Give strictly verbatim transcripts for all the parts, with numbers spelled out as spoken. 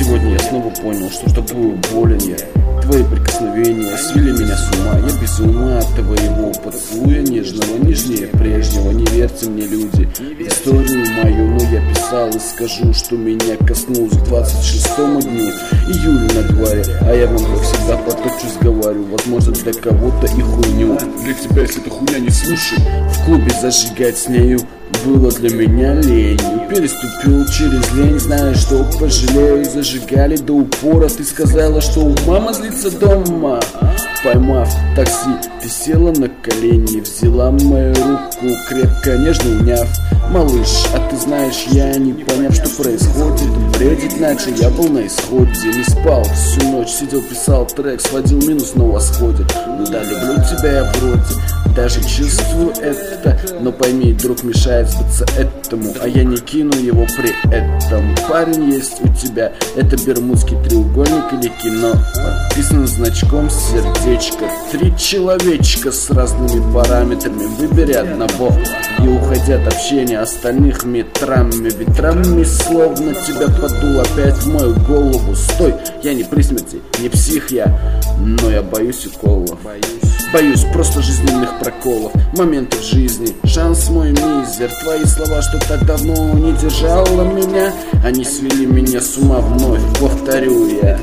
Сегодня я снова понял, что тобою болен я. Твои прикосновения свели меня с ума. Я без ума от твоего поцелуя нежного, нежнее прежнего. Не верьте мне, люди, в историю мою, но я писал и скажу, что меня коснулось к двадцать шестому дню июля на дворе. А я вам, как всегда, потопчусь, говорю. Возможно, для кого-то и хуйню. Для тебя, если это хуйня, не слушай. В клубе зажигать с нею было для меня ленью. Переступил через лень, зная, что пожалею. Зажигали до упора. Ты сказала, что у мамы злится дома. Поймав такси, ты села на колени, взяла мою руку, крепко, нежно уняв. Малыш, а ты знаешь, я не поняв, что происходит. Бредить начал, я был на исходе. Не спал всю ночь, сидел, писал трек, сводил минус на восходе. Ну да, люблю тебя я вроде, даже чувствую это. Но пойми, друг мешает сбыться этому, а я не кину его при этом. Парень есть у тебя, это бермудский треугольник или кино. Подписан значком сердечко. Три человечка с разными параметрами. Выбери одного и уходи от общения остальных метрами, ветрами. Словно тебя подул опять в мою голову. Стой, я не при смерти, не псих я, но я боюсь уколов. Боюсь просто жизненных проколов, моментов жизни, шанс мой мизер. Твои слова, что так давно не держало меня, они свели меня с ума вновь, повторю я.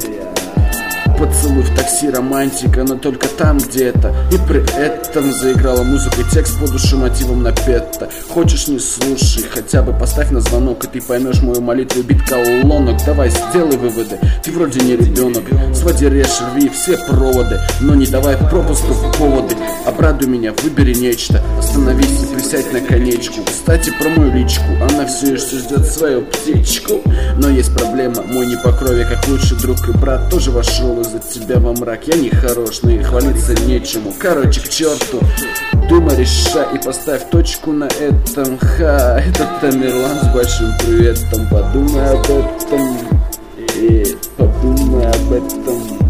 Поцелуй в такси, романтика, но только там где-то. И при этом заиграла музыка и текст по душе мотивом напета. Хочешь, не слушай, хотя бы поставь на звонок, и ты поймешь мою молитву бит колонок. Давай, сделай выводы, ты вроде не ребенок. Своди, режь, рви все проводы, но не давай пропуску в поводы. Обрадуй меня, выбери нечто, остановись и присядь на конечку. Кстати, про мою личку, она все еще ждет свою птичку. Но есть проблема, мой не по крови, как лучший друг и брат, тоже вошел из-за тебя во мрак. Я не хорош, но и хвалиться нечему. Короче, к черту, думай, решай и поставь точку на этом. Ха, это Тамерлан с большим приветом. Подумай об этом и подумай об этом.